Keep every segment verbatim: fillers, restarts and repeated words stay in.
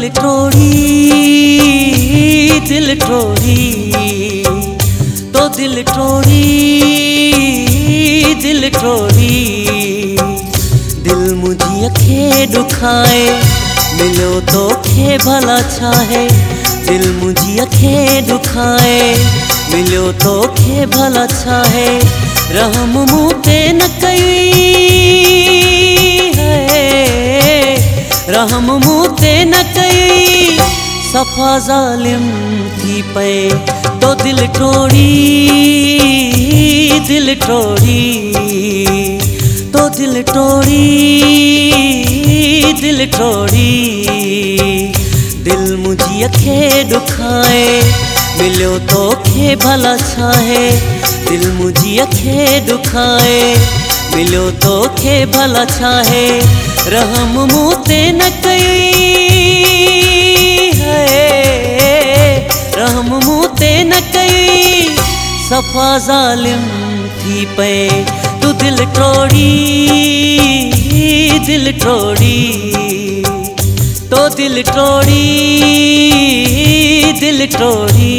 टोड़ी दिल टोड़ी तो दिल टोड़ी दिल टोड़ी दिल मुझी अखे दुखाए मिलो तो खे भला छाहे दिल मुझी अखे दुखाए मिलो तो खे भला छाहे रहम मुँह ते न कई है रहम मुँह ते न कई सफ़ा ज़ालिम थी पे तो दिल टोड़ी दिल टोड़ी तो दिल टोड़ी दिल टोड़ी दिल मुझी अखे दुखाए मिलो तो खे भला छाहे दिल मुझी अखे दुखाए मिलो तो खे भला छाहे रहम मुँह ते न कई है रहम मुँह ते न कई सफ़ा ज़ालिम थी पे तू दिल टोड़ी दिल टोड़ी तो दिल टोड़ी दिल टोड़ी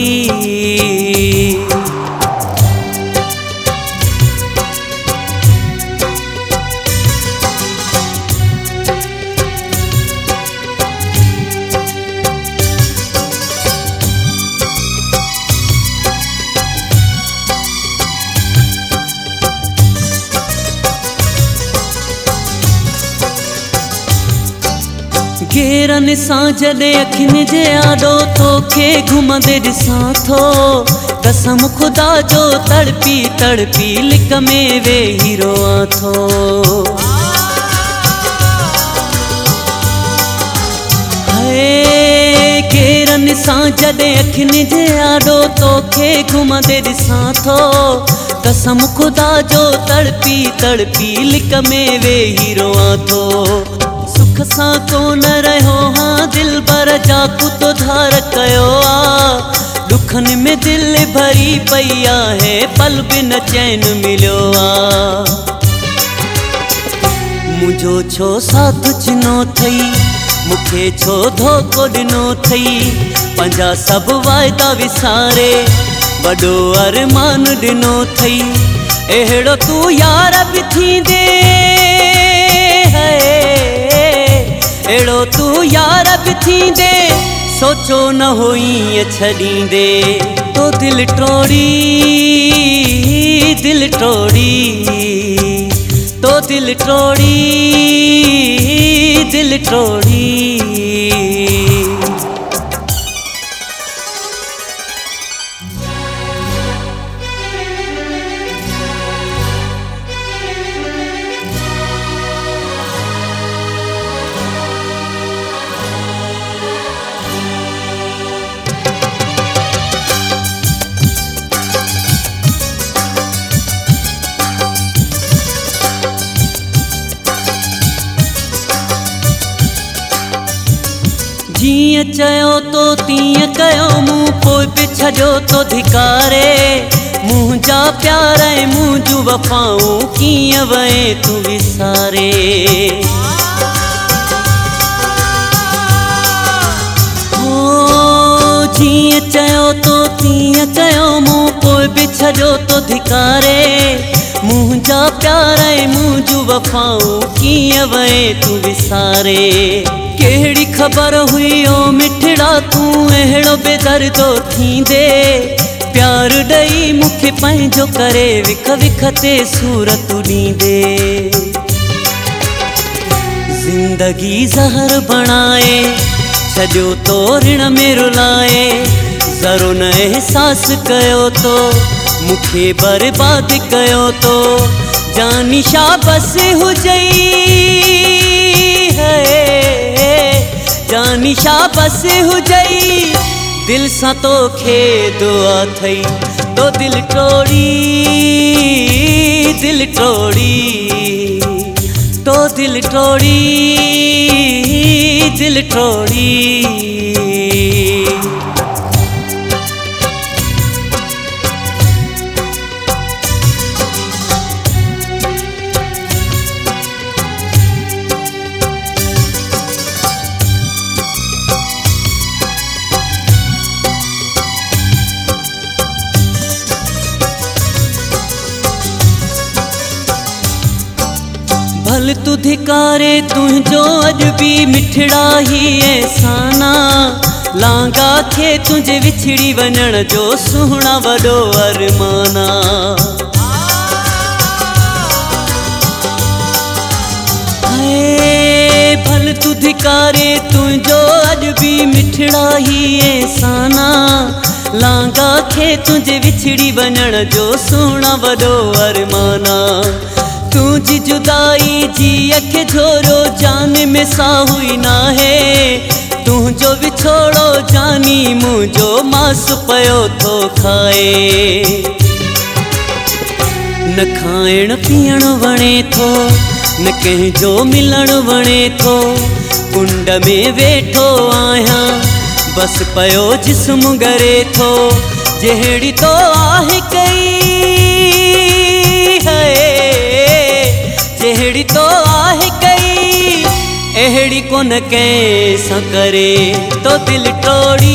घेरन सां जॾहिं अखियुनि जे आॾो तोखे घुमंदे ॾिसां थो कसम ख़ुदा जो तड़पी तड़पी लिक में वेही रोआं थो हाय घेरन सां जॾहिं अखियुनि जे आॾो तोखे घुमंदे ॾिसां थो कसम ख़ुदा जो तड़पी तड़पी लिक में वेही रोआं थो सुख सां कोन रहियो हाँ दिल बर जाकू तो धार कयो आ दुखनि में दिल भरी पई आहे पल बिन चैन मिलियो आ मुझो छो साथ चिनो थई मूंखे छो धोखो ॾिनो थई पंहिंजा सभु वाइदा विसारे वॾो अरमान ॾिनो थई अहिड़ो तूं यार बि थींदे अहिड़ो तूं यार बि थींदे सोचो न हुई छॾींदे तो दिल टोड़ी दिल टोड़ी तो दिल टोड़ी दिल टोड़ी जीअं चयो तो तीअं कयो मूं पोइ बि छॾियो तो धिकारे मुंहिंजा प्यार ऐं मुंहिंजूं वफ़ाऊं कीअं वए तूं विसारे हो जीअं चयो तो तीअं कयो मूं पोइ बि छॾियो तो धिकारे मुंहिंजा प्यार ऐं मुंहिंजूं वफ़ाऊं कीअं वए तूं विसारे कहिड़ी ख़बर हुई ओ मिठड़ा तूं अहिड़ो बेदर्दो थींदे प्यार ॾेई मूंखे पंहिंजो करे विख विख ते सूरत ॾींदे ज़िंदगी ज़हर बणाए छॾियो तो ऋण में रुलाए ज़रो न एहसास कयो तो मूंखे बर्बाद कयो तो जानी शा बस हुजई है जानी शा बस हुजई दिल सां तोखे दुआ थई तो दिल टोड़ी दिल टोड़ी तो दिल टोड़ी दिल टोड़ी तू धिकारे तुझो अज भी मिठड़ा ही एहसाना लांगा खे तुझे विछड़ी वञण जो सुहिणा वॾो अरमाना हाय भल तू धिकारे तुझो अज भी मिठड़ा ही एहसाना लांगा खे तुझे विछड़ी वञण जो सुहिणा वॾो अरमाना तुझी जुदाई जी अख झोरो जान में साहुई ना है तुझो विछोड़ो जानी मुझो मास पयो थो खाए न खाइण पीअण वणे थो न कंहिंजो मिलण वणे थो कुंड में वेठो आहियां बस पयो जिस्म ॻरे थो जहिड़ी तो आहे कई जहिड़ी तो आहे कई अहिड़ी कोन कैसां करे तो दिल टोड़ी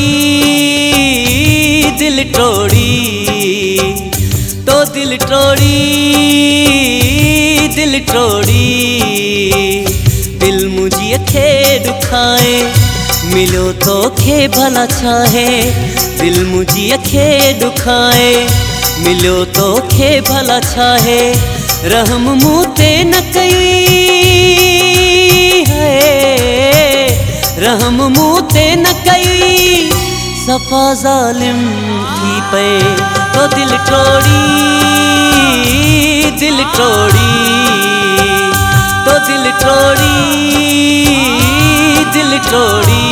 दिल टोड़ी तो दिल टोड़ी दिल टोड़ी दिल मुझी खे दुखाए मिलो तो खे भला छाहे दिल मुझी खे दुखाए मिलो तो खे भला छाहे रहम मूं ते न कई है रहम मूं ते न कई सफ़ा ज़ालिम थी पे तो दिल टोड़ी दिल टोड़ी तो दिल टोड़ी दिल टोड़ी